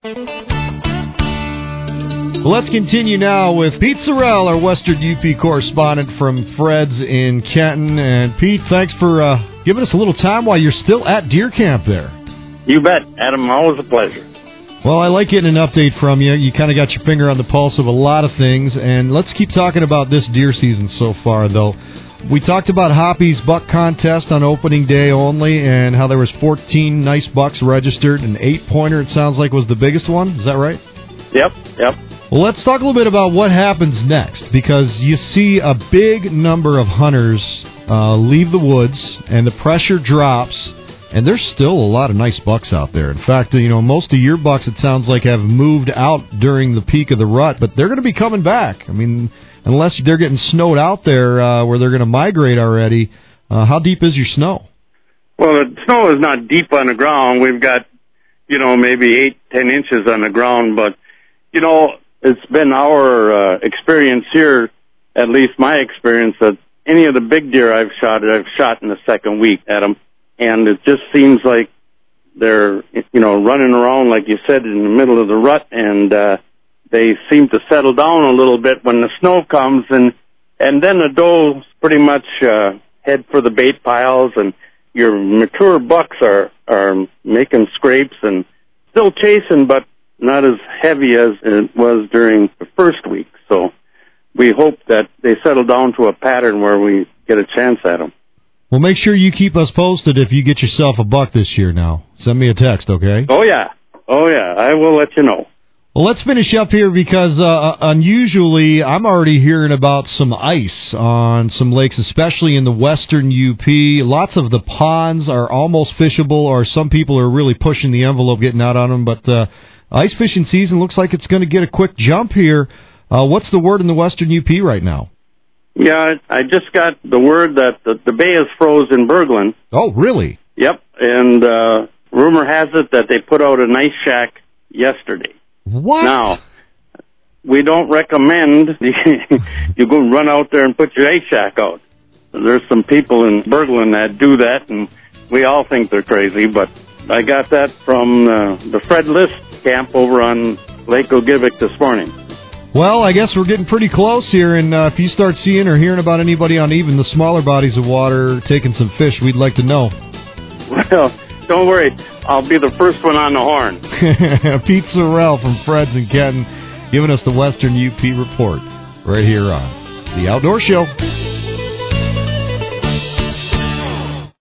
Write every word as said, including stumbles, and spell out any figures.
Well, let's continue now with Pete Sorrell, our Western U P correspondent from Fred's in Kenton. And Pete, thanks for uh, giving us a little time while you're still at deer camp there. You bet, Adam. Always a pleasure. Well, I like getting an update from you. You kind of got your finger on the pulse of a lot of things. And let's keep talking about this deer season so far, though. We talked about Hoppy's buck contest on opening day only and how there was fourteen nice bucks registered. An eight-pointer, it sounds like, was the biggest one. Is that right? Yep, yep. Well, let's talk a little bit about what happens next, because you see a big number of hunters uh, leave the woods, and the pressure drops, and there's still a lot of nice bucks out there. In fact, you know, most of your bucks, it sounds like, have moved out during the peak of the rut, but they're going to be coming back. I mean, unless they're getting snowed out there uh, where they're going to migrate already, uh, how deep is your snow? Well, the snow is not deep on the ground. We've got, you know, maybe eight, ten inches on the ground, but, you know, it's been our uh, experience here, at least my experience, that any of the big deer I've shot, I've shot in the second week, Adam. And it just seems like they're, you know, running around, like you said, in the middle of the rut, and uh, they seem to settle down a little bit when the snow comes, and and then the does pretty much uh, head for the bait piles, and your mature bucks are, are making scrapes and still chasing, but not as heavy as it was during the first week. So we hope that they settle down to a pattern where we get a chance at them. Well, make sure you keep us posted if you get yourself a buck this year now. Send me a text, okay? Oh, yeah. Oh, yeah. I will let you know. Well, let's finish up here because uh, unusually I'm already hearing about some ice on some lakes, especially in the western U P. Lots of the ponds are almost fishable, or some people are really pushing the envelope getting out on them, but uh, ice fishing season looks like it's going to get a quick jump here. Uh, what's the word in the western U P right now? Yeah, I just got the word that the, the bay is froze in Berglund. Oh, really? Yep, and uh, rumor has it that they put out an ice shack yesterday. What? Now, we don't recommend you go run out there and put your ice shack out. There's some people in Berglund that do that, and we all think they're crazy, but I got that from uh, the Fred List camp over on Lake Ogivic this morning. Well, I guess we're getting pretty close here, and uh, if you start seeing or hearing about anybody on even the smaller bodies of water taking some fish, we'd like to know. Well, don't worry. I'll be the first one on the horn. Pete Sorrell from Fred's in Kenton giving us the Western U P report right here on The Outdoor Show.